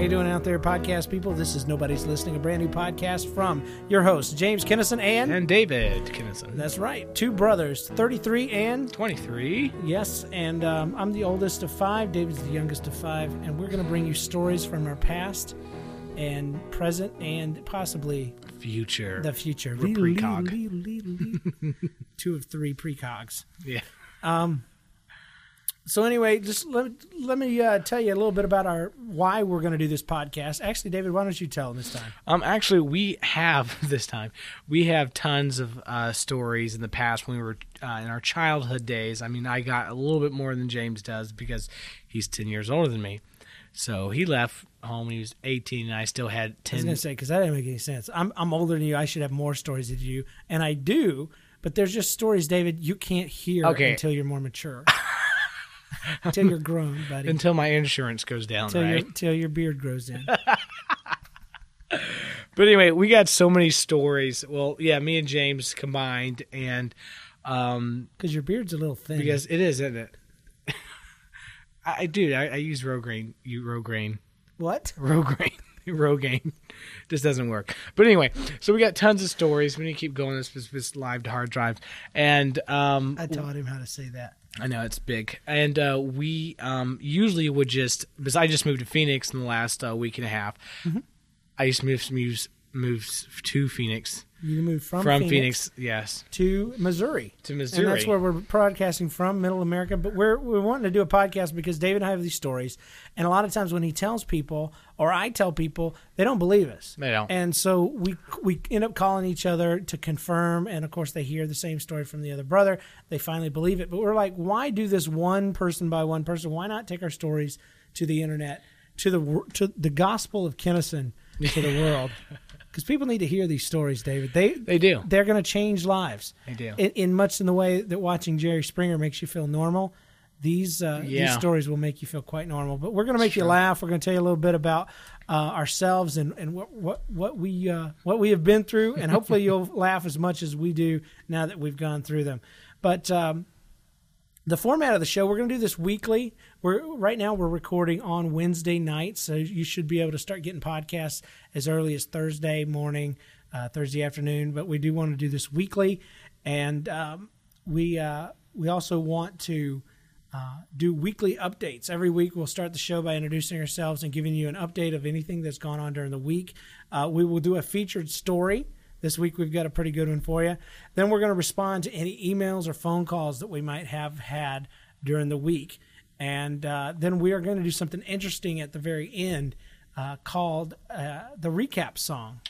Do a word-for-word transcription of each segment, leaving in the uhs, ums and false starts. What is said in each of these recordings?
you doing out there, podcast people? This is Nobody's Listening, a brand new podcast from your hosts, James Kinnison and... And David Kinnison. That's right. Two brothers, thirty-three and... twenty-three. Yes, and um, I'm the oldest of five. David's the youngest of five. And we're going to bring you stories from our past and present and possibly... Future. The future. We're precog. Two of three precogs. Yeah. Um... So anyway, just let, let me uh, tell you a little bit about our why we're going to do this podcast. Actually, David, why don't you tell them this time? Um, actually, we have this time. We have tons of uh, stories in the past when we were uh, in our childhood days. I mean, I got a little bit more than James does because he's ten years older than me. So he left home when he was eighteen, and I still had ten. I was going to say, because that didn't make any sense. I'm I'm older than you. I should have more stories than you, and I do. But there's just stories, David, you can't hear okay. until you're more mature. Until you're grown, buddy. Until my insurance goes down, until right? Your, until your beard grows in. But anyway, we got so many stories. Well, yeah, me and James combined, and um, because your beard's a little thin. Because it is, isn't it? I do. I, I use Rogaine. You Rogaine. What? Rogaine. Rogaine. This doesn't work. But anyway, so we got tons of stories. We need to keep going. This was this live to hard drive, and um, I taught him how to say that. I know, it's big. And uh, we um, usually would just, because I just moved to Phoenix in the last uh, week and a half. Mm-hmm. I used to move, move, move to Phoenix. You moved from, from Phoenix, Phoenix, yes, to Missouri. To Missouri. And that's where we're broadcasting from, Middle America. But we're, we're wanting to do a podcast because David and I have these stories. And a lot of times when he tells people, or I tell people, they don't believe us. They don't. And so we we end up calling each other to confirm. And, of course, they hear the same story from the other brother. They finally believe it. But we're like, why do this one person by one person? Why not take our stories to the Internet, to the to the gospel of Kinnison, to the world? Because people need to hear these stories, David. They they do. They're going to change lives. They do. In, in much in the way that watching Jerry Springer makes you feel normal, these uh, yeah. these stories will make you feel quite normal. But we're going to make sure. you laugh. We're going to tell you a little bit about uh, ourselves and, and what what what we uh, what we have been through, and hopefully you'll laugh as much as we do now that we've gone through them. But um, the format of the show, we're going to do this weekly. We're right now we're recording on Wednesday nights, so you should be able to start getting podcasts as early as Thursday morning, uh, Thursday afternoon. But we do want to do this weekly, and um, we uh, we also want to uh, do weekly updates. Every week we'll start the show by introducing ourselves and giving you an update of anything that's gone on during the week. Uh, we will do a featured story. This week we've got a pretty good one for you. Then we're going to respond to any emails or phone calls that we might have had during the week. And uh, then we are going to do something interesting at the very end uh, called uh, the recap song.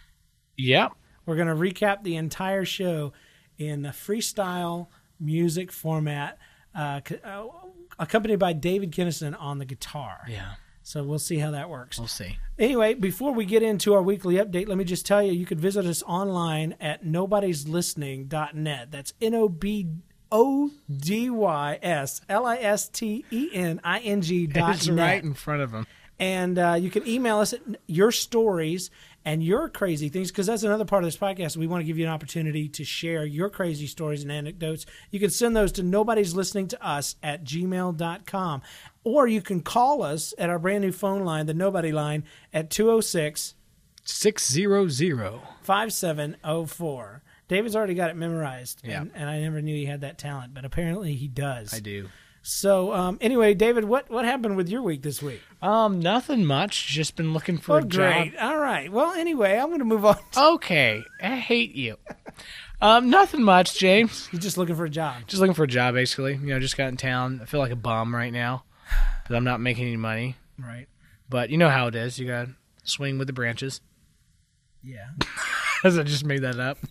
Yep. We're going to recap the entire show in a freestyle music format uh, uh, accompanied by David Kinnison on the guitar. Yeah. So we'll see how that works. We'll see. Anyway, before we get into our weekly update, let me just tell you, you could visit us online at nobodies listening dot net. That's N O B O D Y S L I S T E N I N G dot net. It's right in front of them. And uh, you can email us at your stories and your crazy things, because that's another part of this podcast. We want to give you an opportunity to share your crazy stories and anecdotes. You can send those to nobodies listening to us at gmail dot com. Or you can call us at our brand new phone line, the Nobody line, at two oh six, six hundred, five seven oh four. David's already got it memorized, yeah. and, and I never knew he had that talent, but apparently he does. I do. So, um, anyway, David, what, what happened with your week this week? Um, nothing much. Just been looking for oh, a great. job. All right. Well, anyway, I'm going to move on. To- okay. I hate you. um, nothing much, James. You're just looking for a job. Just looking for a job, basically. You know, just got in town. I feel like a bum right now because I'm not making any money. Right. But you know how it is. You got to swing with the branches. Yeah. I just made that up.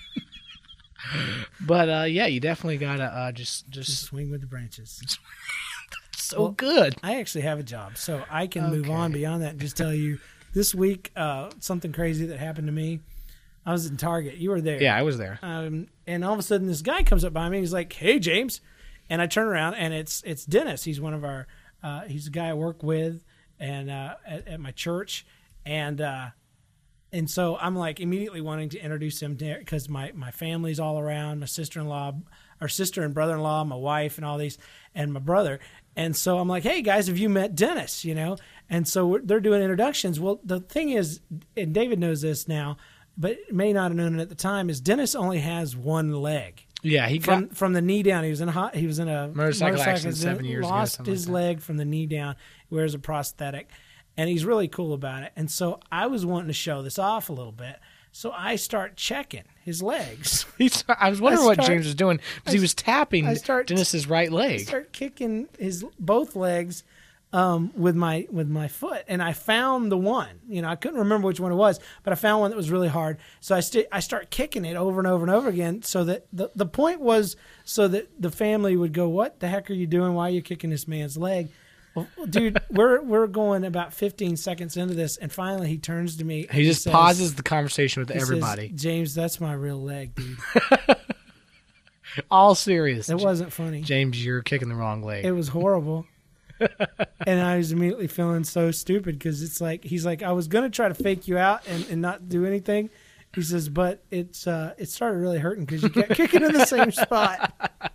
But uh, yeah, you definitely gotta uh, just, just just swing with the branches. so well, good. I actually have a job, so I can okay. move on beyond that and just tell you this week uh, something crazy that happened to me. I was in Target. You were there. Yeah, I was there. Um, and all of a sudden, this guy comes up by me. He's like, "Hey, James," and I turn around, and it's it's Dennis. He's one of our. Uh, he's a guy I work with, and uh, at, at my church, and. Uh, And so I'm like immediately wanting to introduce him because my, my family's all around, my sister-in-law, our sister and brother-in-law, my wife and all these, and my brother. And so I'm like, hey, guys, have you met Dennis, you know? And so they're doing introductions. Well, the thing is, and David knows this now, but may not have known it at the time, is Dennis only has one leg. Yeah, he from got from the knee down. He was in a hot, he was in a motorcycle, motorcycle accident seven years ago. Lost his like leg from the knee down. He wears a prosthetic, and he's really cool about it. And so I was wanting to show this off a little bit. So I start checking his legs. He's, I was wondering I start, what James was doing because he was tapping I start, Dennis's right leg. I start kicking his both legs um, with my with my foot, and I found the one. You know, I couldn't remember which one it was, but I found one that was really hard. So I st- I start kicking it over and over and over again. So that the the point was so that the family would go, "What the heck are you doing? Why are you kicking this man's leg?" Well, dude, we're we're going about fifteen seconds into this, and finally he turns to me. He just says, pauses the conversation with he everybody. Says, James, that's my real leg, dude. All serious. It wasn't funny. James, you're kicking the wrong leg. It was horrible. And I was immediately feeling so stupid because it's like, he's like, I was going to try to fake you out and, and not do anything. He says, but it's uh, it started really hurting because you kept kicking in the same spot.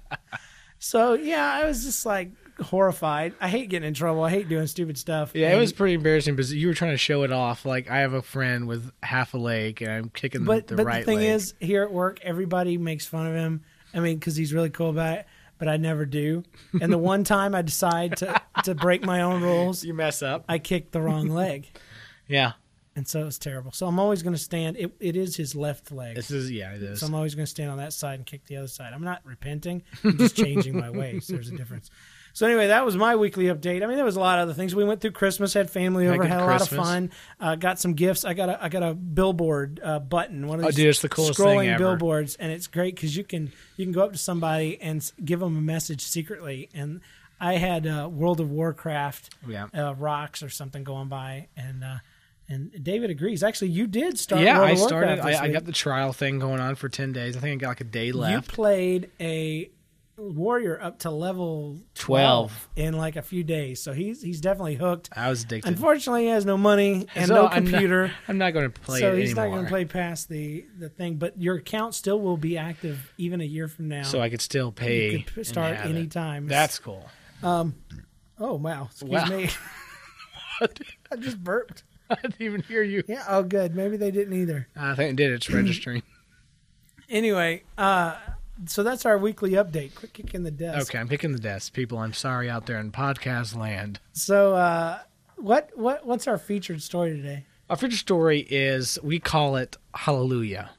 So, yeah, I was just like horrified. I hate getting in trouble. I hate doing stupid stuff. Yeah, and, it was pretty embarrassing because you were trying to show it off. Like, I have a friend with half a leg and I'm kicking but, the, the but right leg. But the thing is, here at work, everybody makes fun of him. I mean, because he's really cool about it. But I never do. And the one time I decide to, to break my own rules, you mess up. I kicked the wrong leg. Yeah. And so it's terrible. So I'm always going to stand. It, it is his left leg. This is yeah, it is. So I'm always going to stand on that side and kick the other side. I'm not repenting. I'm just changing my ways. There's a difference. So anyway, that was my weekly update. I mean, there was a lot of other things. We went through Christmas, had family over, had a Christmas. lot of fun. Uh, got some gifts. I got a I got a billboard uh, button. One of these oh, dude, it's the coolest scrolling thing ever. billboards, and it's great because you can you can go up to somebody and give them a message secretly. And I had uh, World of Warcraft yeah. uh, rocks or something going by, and. Uh, And David agrees. Actually, you did start. Yeah, World I of started. I, I, I got the trial thing going on for ten days. I think I got like a day left. You played a warrior up to level twelve, twelve in like a few days, so he's he's definitely hooked. I was addicted. Unfortunately, he has no money and so no I'm computer. Not, I'm not going to play so it he's anymore. not going to play past the, the thing. But your account still will be active even a year from now. So I could still pay. You could start anytime. That's cool. Um. Oh wow! Excuse wow. me. What? I just burped. I didn't even hear you. Yeah. Oh, good. Maybe they didn't either. I think it did. It's registering. Anyway, uh, so that's our weekly update. Quick kick in the desk. Okay, I'm kicking the desk, people. I'm sorry out there in podcast land. So, uh, what what what's our featured story today? Our featured story is we call it Hallelujah,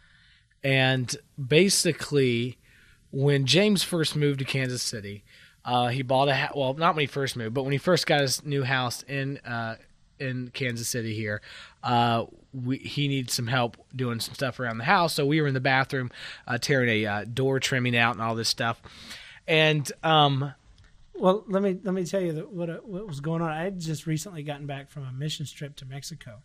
and basically, when James first moved to Kansas City, uh, he bought a ha- well, not when he first moved, but when he first got his new house in. Uh, in Kansas City here, uh, we, he needed some help doing some stuff around the house. So we were in the bathroom uh, tearing a uh, door trimming out and all this stuff. And um, well, let me let me tell you that what uh, what was going on. I had just recently gotten back from a mission trip to Mexico,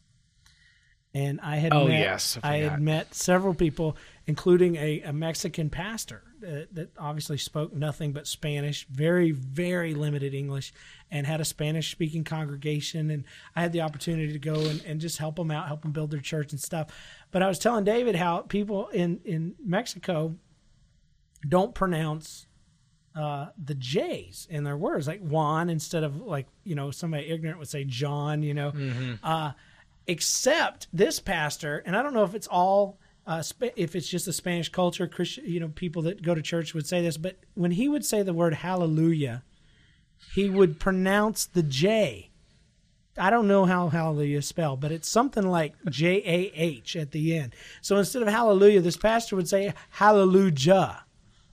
and I had oh met, yes, I, I had met several people, including a, a Mexican pastor that, that obviously spoke nothing but Spanish, very very limited English, and had a Spanish speaking congregation. And I had the opportunity to go and, and just help them out, help them build their church and stuff. But I was telling David how people in in Mexico don't pronounce uh, the J's in their words, like Juan instead of, like, you know, somebody ignorant would say John, you know. Mm-hmm. Uh, except this pastor, and I don't know if it's all, uh, if it's just the Spanish culture, Christian, you know, people that go to church would say this, but when he would say the word hallelujah, he would pronounce the J. I don't know how hallelujah is spelled, but it's something like J A H at the end. So instead of hallelujah, this pastor would say hallelujah.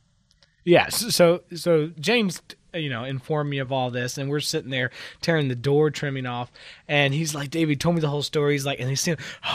Yes. Yeah, so so James, you know, informed me of all this, and we're sitting there tearing the door trimming off, and he's like, David told me the whole story. He's like, and he's saying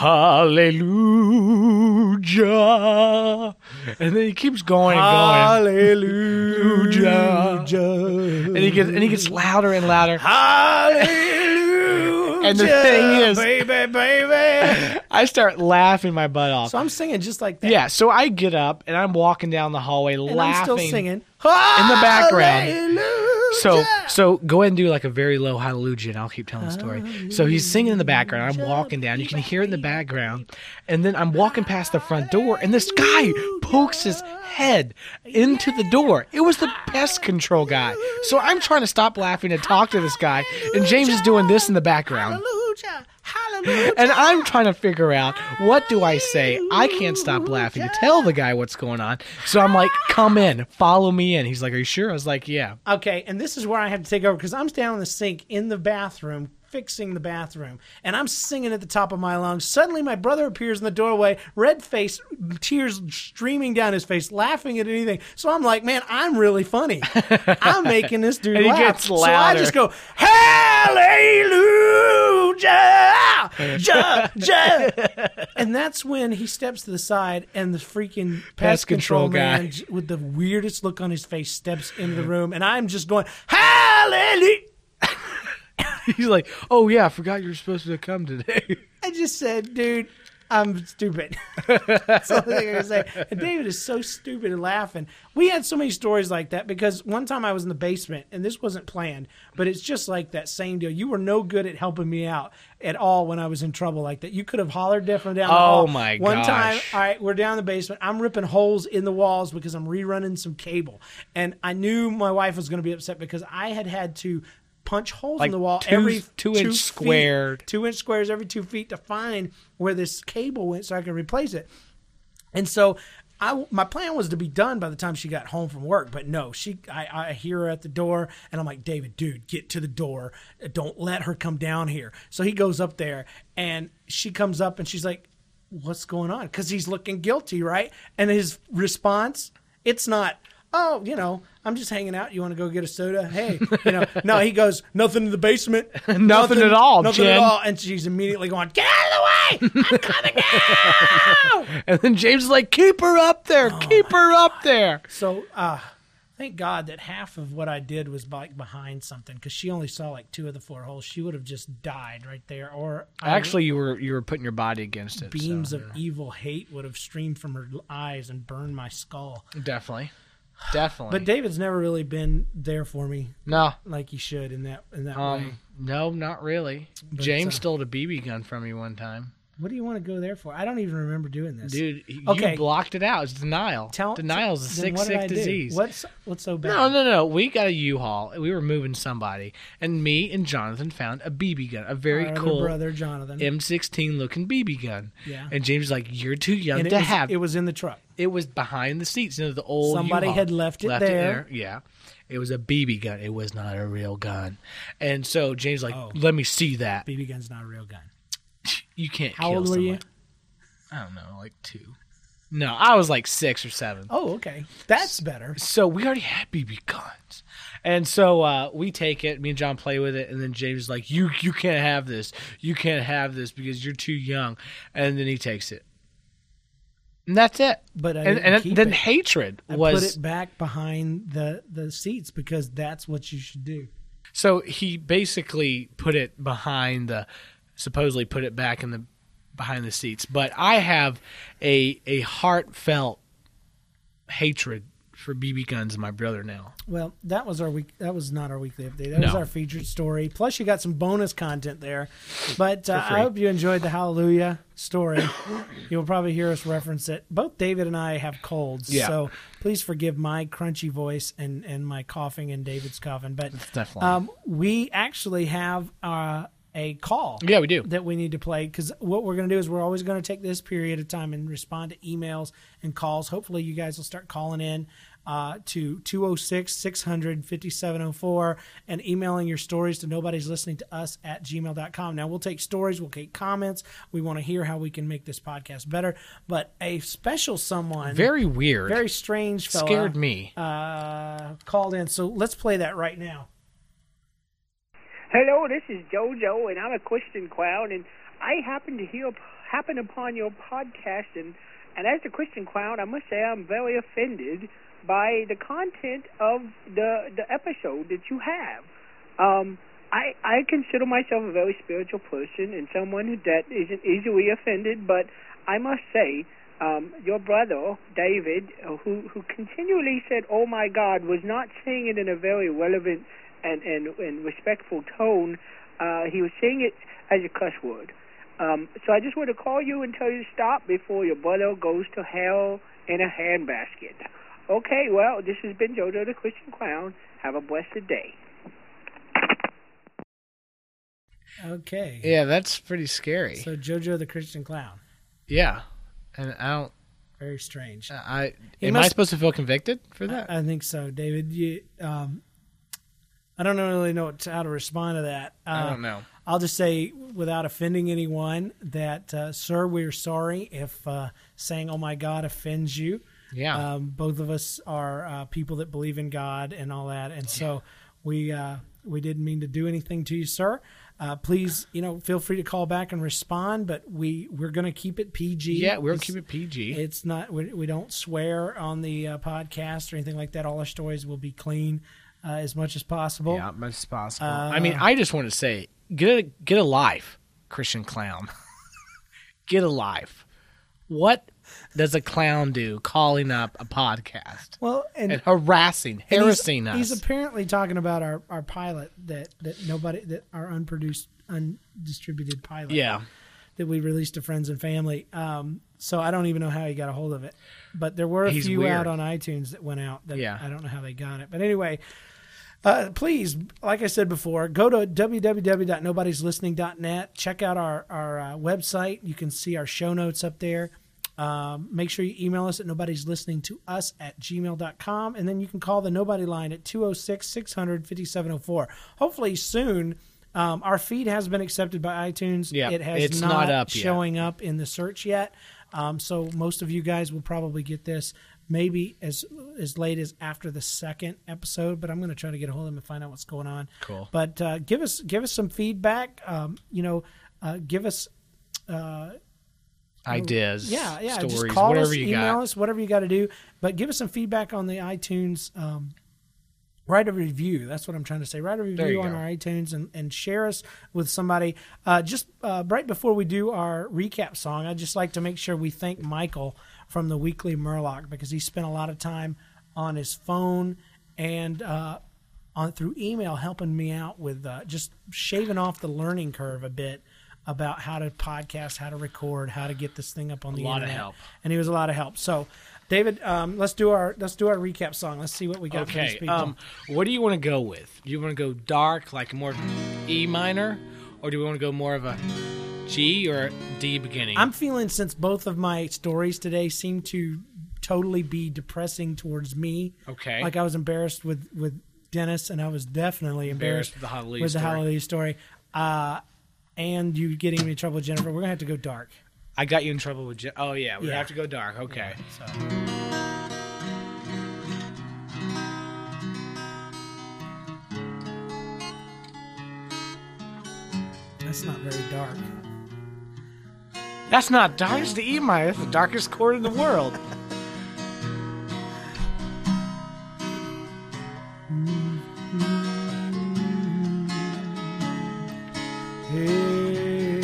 hallelujah, and then he keeps going and going, hallelujah, and he gets and he gets louder and louder, hallelujah. And the thing is, baby, baby, I start laughing my butt off. So I'm singing just like that. Yeah. So I get up and I'm walking down the hallway and laughing. I'm still singing in the background. So so go ahead and do like a very low hallelujah, and I'll keep telling the story. So he's singing in the background. I'm walking down. You can hear it in the background. And then I'm walking past the front door, and this guy pokes his head into the door. It was the pest control guy. So I'm trying to stop laughing and talk to this guy, and James is doing this in the background. Hallelujah. Hallelujah. And I'm trying to figure out, what do I say? I can't stop laughing to tell the guy what's going on. So I'm like, come in, follow me in. He's like, are you sure? I was like, yeah. Okay, and this is where I have to take over because I'm standing on the sink in the bathroom, fixing the bathroom, and I'm singing at the top of my lungs. Suddenly my brother appears in the doorway, red face, tears streaming down his face, laughing at anything. So I'm like, man, I'm really funny. I'm making this dude and he laugh. Gets louder. So I just go, hallelujah, ja, ja. And that's when he steps to the side and the freaking pest, Pest control, control guy man with the weirdest look on his face steps into the room, and I'm just going, hallelujah. He's like, oh, yeah, I forgot you were supposed to come today. I just said, dude, I'm stupid. That's the only thing I can say. And David is so stupid and laughing. We had so many stories like that because one time I was in the basement, and this wasn't planned, but it's just like that same deal. You were no good at helping me out at all when I was in trouble like that. You could have hollered different down the hall. Oh, my One gosh. time, all right, we're down in the basement. I'm ripping holes in the walls because I'm rerunning some cable. And I knew my wife was going to be upset because I had had to punch holes like in the wall two, every two, two inch feet, square, two inch squares every two feet to find where this cable went so I could replace it. And so I, my plan was to be done by the time she got home from work, but no, she, I, I hear her at the door and I'm like, David, dude, get to the door. Don't let her come down here. So he goes up there and she comes up and she's like, what's going on? Cause he's looking guilty. Right. And his response, it's not, oh, you know, I'm just hanging out. You want to go get a soda? Hey, you know, no, he goes, nothing in the basement. nothing, nothing at all, Nothing Jen. at all. And she's immediately going, get out of the way. I'm coming down. And then James is like, keep her up there. Oh keep her God. up there. So, uh, thank God that half of what I did was like behind something because she only saw like two of the four holes. She would have just died right there. Or Actually, you were you were putting your body against it. Beams so, of yeah. evil hate would have streamed from her eyes and burned my skull. Definitely. Definitely. But David's never really been there for me. No. Like he should in that in that um, way. No, not really. But, James uh, stole a B B gun from me one time. What do you want to go there for? I don't even remember doing this. Dude, you Okay. blocked it out. It's denial. Tell, Denial is a then sick, what did sick I do? disease. What's what's so bad? No, no, no. We got a U-Haul. We were moving somebody. And me and Jonathan found a B B gun. A very Our cool other brother, Jonathan. M sixteen looking B B gun. Yeah. And James was like, you're too young and it to was, have it. was in the truck. It was behind the seats. You know, the old Somebody U-Haul. had left it there. Yeah. It was a B B gun. It was not a real gun. And so James was like, Oh. let me see that. B B gun's not a real gun. You can't How kill old were someone. you? I don't know, like two. No, I was like six or seven. Oh, okay. That's better. So we already had B B guns. And so uh, we take it, me and John play with it, and then James is like, you you can't have this. You can't have this because you're too young. And then he takes it. And that's it. But I and didn't and keep then it. hatred I was... put it back behind the, the seats because that's what you should do. So he basically put it behind the... Supposedly put it back in the behind the seats. But I have a a heartfelt hatred for B B guns and my brother now. Well, that was our week. That was not our weekly update. That was No. our featured story. Plus, you got some bonus content there. But uh, free. I hope you enjoyed the Hallelujah story. You'll probably hear us reference it. Both David and I have colds, Yeah. so please forgive my crunchy voice and, and my coughing and David's coughing. But Definitely. um, we actually have uh, a call. Yeah, we do. That we need to play because what we're going to do is we're always going to take this period of time and respond to emails and calls. Hopefully, you guys will start calling in uh, to two oh six, six hundred, fifty-seven oh four and emailing your stories to nobody's listening to us at gmail dot com. Now, we'll take stories, we'll take comments. We want to hear how we can make this podcast better. But a special someone, Very weird. very strange fella, Scared me. uh, called in. So let's play that right now. Hello, this is JoJo, and I'm a Christian clown, and I happen to hear happen upon your podcast, and, and as a Christian clown, I must say I'm very offended by the content of the the episode that you have. Um, I I consider myself a very spiritual person and someone that isn't easily offended, but I must say um, your brother, David, uh, who, who continually said, oh, my God, was not saying it in a very relevant and, and, and respectful tone. Uh, he was saying it as a cuss word. Um, so I just want to call you and tell you to stop before your brother goes to hell in a handbasket. Okay, well, this has been JoJo the Christian Clown. Have a blessed day. Okay. Yeah, that's pretty scary. So JoJo the Christian Clown. Yeah, and I don't. Very strange. I He am must- I supposed to feel convicted for that? I, I think so, David. You, um, I don't really know what, how to respond to that. Uh, I don't know. I'll just say, without offending anyone, that, uh, sir, we're sorry if uh, saying, oh, my God, offends you. Yeah. Um, both of us are uh, people that believe in God and all that. And so we uh, we didn't mean to do anything to you, sir. Uh, please, you know, feel free to call back and respond, but we, we're going to keep it P G. Yeah, we're going It's- to keep it P G. It's not, we, we don't swear on the uh, podcast or anything like that. All our stories will be clean uh, as much as possible. Yeah, as much as possible. Uh, I mean, I just want to say, get a, get a life, Christian Clown. Get a life. What does a clown do calling up a podcast Well, and, and harassing, and harassing he's, us? he's apparently talking about our, our pilot that, that nobody, that our unproduced, undistributed pilot. yeah. That we released to friends and family. Um, so I don't even know how he got a hold of it. But there were a He's few weird. out on iTunes that went out. That Yeah. I don't know how they got it. But anyway, uh, please, like I said before, go to w w w dot nobodies listening dot net. Check out our, our uh, website. You can see our show notes up there. Um, make sure you email us at nobodies listening to us at gmail dot com. And then you can call the Nobody line at two oh six, six hundred, fifty-seven oh four. Hopefully soon. Um, our feed has been accepted by iTunes. Yeah, it has it's not, not up yet. showing up in the search yet. Um, so most of you guys will probably get this maybe as as late as after the second episode. But I'm going to try to get a hold of them and find out what's going on. Cool. But uh, give us give us some feedback. Um, you know, uh, give us. Uh, Ideas, yeah, yeah. stories, just call whatever us, you email got. us, whatever you got to do. But give us some feedback on the iTunes. Um, write a review. That's what I'm trying to say. Write a There review you on go. our iTunes and, and share us with somebody. Uh, just uh, right before we do our recap song, I'd just like to make sure we thank Michael from the Weekly Murloc because he spent a lot of time on his phone and uh, on through email helping me out with uh, just shaving off the learning curve a bit about how to podcast, how to record, how to get this thing up on the A lot of internet. help. And he was a lot of help. So, David, um, let's do our let's do our recap song. Let's see what we got for these Okay. people. Um, what do you want to go with? Do you want to go dark, like more E minor, or do we want to go more of a G or D beginning? I'm feeling, since both of my stories today seem to totally be depressing towards me. Okay. Like I was embarrassed with, with Dennis, and I was definitely embarrassed, Embarrassed with the Hallelujah with the story. Hallelujah story. Uh, and you getting me in trouble with Jennifer. We're going to have to go dark. I got you in trouble with. Je- oh yeah, we Yeah. have to go dark. Okay. So. That's not very dark. That's not dark. It's the E minor. That's the darkest chord in the world. Hey,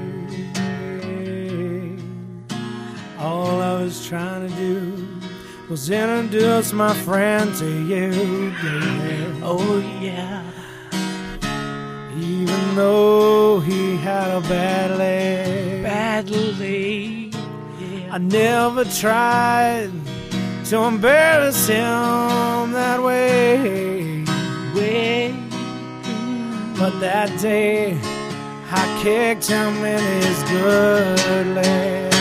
all I was trying to do was introduce my friend to you, baby. Oh yeah. Even though he had a bad leg, Badly. Yeah. I never tried to embarrass him that way. Way. But that day, I kicked him in his good leg.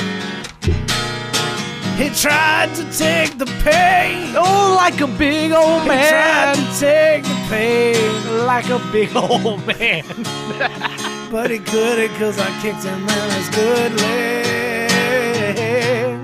He tried to take the pain. Oh, like a big old He tried man. to take the pain. Like a big old man. But he couldn't because I kicked him in his good leg.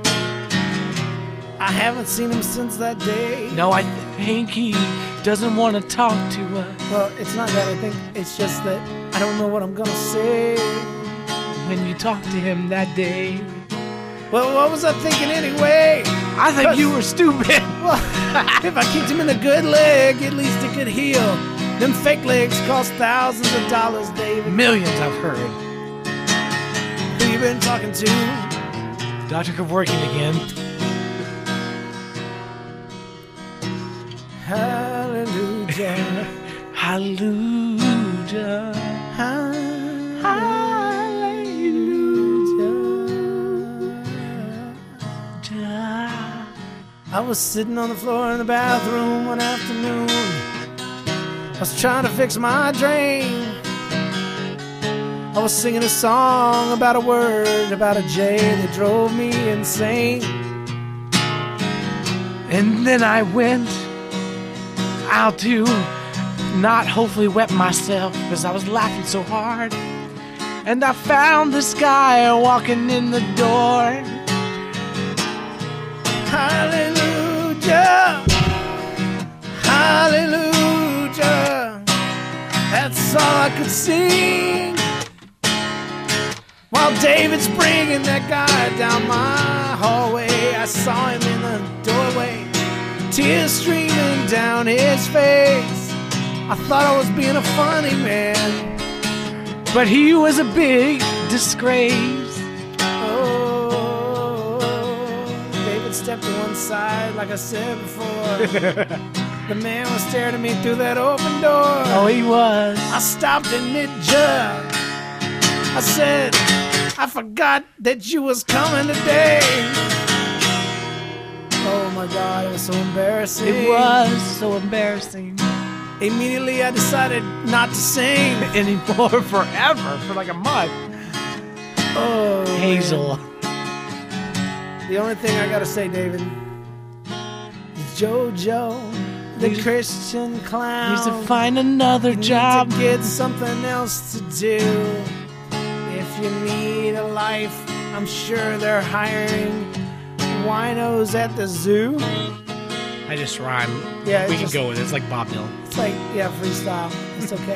I haven't seen him since that day. No, I think he doesn't want to talk to us Well, it's not that. I think it's just that I don't know what I'm going to say. when you talk to him that day. Well, what was I thinking anyway? I think you were stupid. Well, if I kicked him in the good leg, at least it could heal. Them fake legs cost thousands of dollars, David. Millions, I've heard. Who you been talking to? Doctor Kevorkian again. Hallelujah. Hallelujah. Hallelujah. I was sitting on the floor in the bathroom one afternoon. I was trying to fix my drain. I was singing a song about a word, about a J that drove me insane. And then I went out to not hopefully wet myself because I was laughing so hard. And I found this guy walking in the door. Hallelujah. Hallelujah. That's all I could sing. While David's bringing that guy down my hallway, I saw him in the doorway, tears streaming down his face. I thought I was being a funny man, but he was a big disgrace. Oh, David stepped to one side, like I said before. The man was staring at me through that open door. Oh, he was. I stopped in mid-jug. I said, I forgot that you was coming today. Oh my God, it was so embarrassing. It was so embarrassing. Immediately I decided not to sing anymore forever, for like a month. Oh, Hazel. Man. The only thing I gotta say, David, is JoJo, the he's, Christian clown, needs to find another you job. Need to get something else to do. If you need a life, I'm sure they're hiring winos at the zoo. I just rhyme. Yeah, we can just, go with it. It's like Bob Dylan. It's like, yeah, freestyle. It's okay.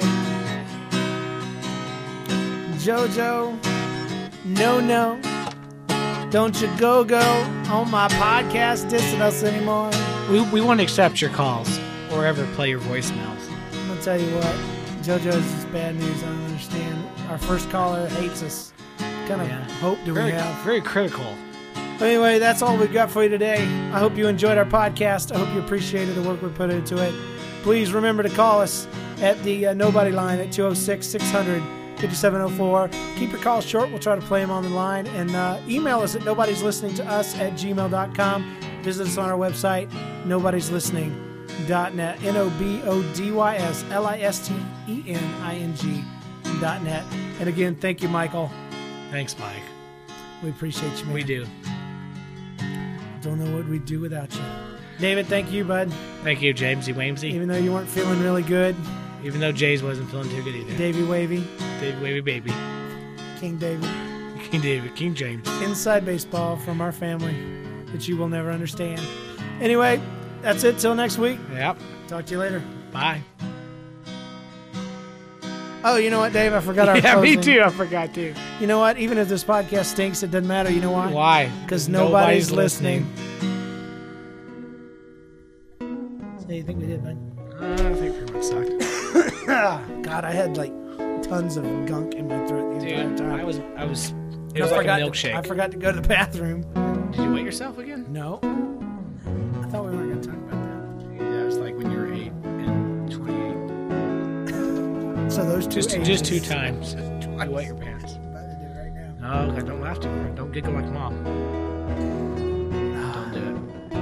JoJo, no, no. Don't you go, go on my podcast dissing us anymore. We we want to accept your calls or ever play your voicemails. I'm going to tell you what. JoJo's just bad news. I don't understand. Our first caller hates us. What kind of yeah. hope do very, we have? Very critical. Anyway, that's all we've got for you today. I hope you enjoyed our podcast. I hope you appreciated the work we put into it. Please remember to call us at the uh, Nobody line at two oh six, six hundred, fifty-seven oh four. Keep your calls short. We'll try to play them on the line. And uh, email us at nobodies listening to us at gmail dot com. Visit us on our website, nobodies listening dot net. N O B O D Y S L I S T E N I N G dot net. And again, thank you, Michael. Thanks, Mike. We appreciate you, man. We do. Don't know what we'd do without you. David, thank you, bud. Thank you, Jamesy Wamesy. Even though you weren't feeling really good. Even though Jays wasn't feeling too good either. Davey Wavy. Davey Wavy baby. King David. King David. King James. Inside baseball from our family that you will never understand. Anyway, that's it till next week. Yep. Talk to you later. Bye. Oh, you know what, Dave? I forgot our Yeah, closing. me too. I forgot too. You know what? Even if this podcast stinks, it doesn't matter. You know why? Why? Because nobody's, nobody's listening. listening. So you think we did, man? Uh, I think pretty much sucked. God, I had like tons of gunk in my throat the Dude, entire time. I was, I was, it I was like a To, milkshake. I forgot to go to the bathroom. Did you wet yourself again? No. I thought we weren't going to talk about that. Yeah, it was like when you were eight and twenty-eight. So those two Just, ages. just two times. You wet your pants. I'm about to do it right now. No, okay, don't laugh too hard. Don't giggle like mom. Don't do it.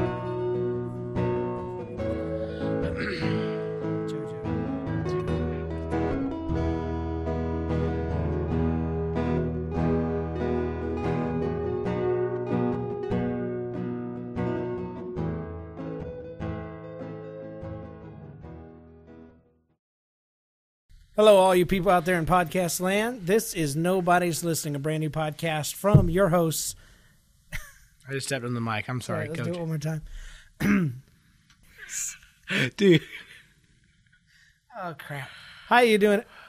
Hello, all you people out there in podcast land. This is Nobody's Listening, a brand new podcast from your hosts. I just stepped on the mic. I'm sorry, Let's Coach. do it one more time. Dude. Oh, crap. How you doing?